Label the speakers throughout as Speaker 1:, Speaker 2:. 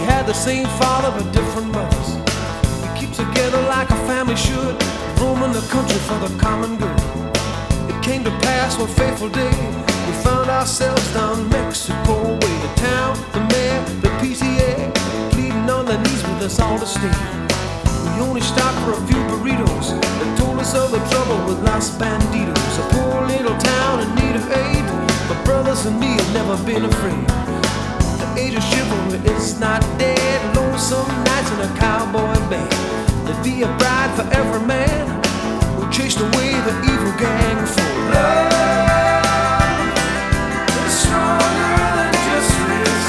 Speaker 1: had the same father but different mothers. We keep together like a family should, roaming the country for the common good. It came to pass one fateful day, we found ourselves down Mexico way. The town, the mayor, the PTA, pleading on their knees with us all to stay. We only stopped for a few burritos that told us of the trouble with Los Banditos. A poor little town in need of aid, but brothers and me have never been afraid. The age of chivalry is not dead. Lonesome nights in a cowboy band. There'd be a bride for every man who chased away the evil gang for love. It's stronger than justice.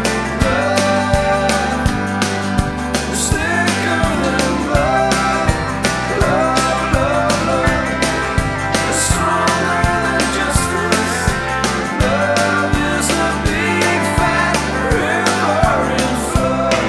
Speaker 1: Love is thicker than blood. Love, love, love. It's stronger than justice. Love is a big fat river in flood.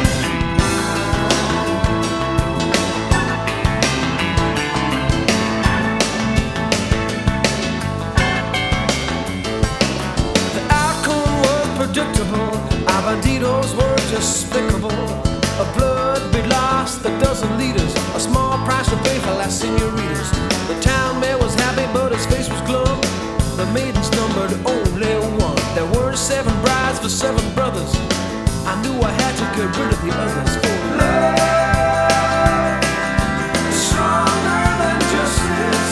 Speaker 1: The outcome was predictable. Our banditos were despicable. A blood be lost, a dozen liters, a small price to pay for las senoritas. The town mayor was happy, but his face was glum. The maidens numbered only one. There were 7 brides for 7 brothers. I knew I had to get rid of the others. For love is stronger than justice.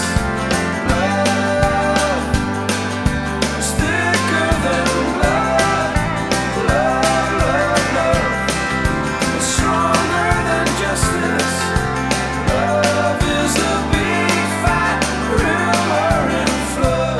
Speaker 1: Love is thicker than blood. Love, love, love. It's stronger than justice. Love is a big fat river in flood.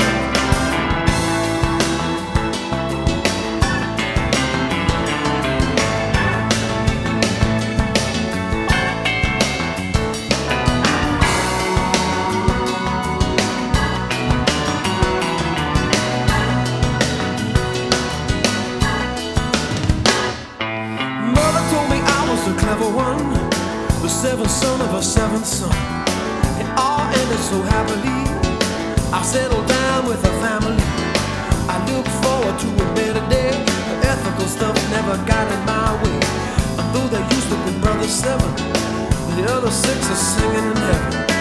Speaker 1: Mother told me I was the clever one, the 7th son of a 7th son. It all ended so happily. I settled down with a family. I look forward to a better day. The ethical stuff never got in my way. Although there used to be brother 7, the other 6 are singing in heaven.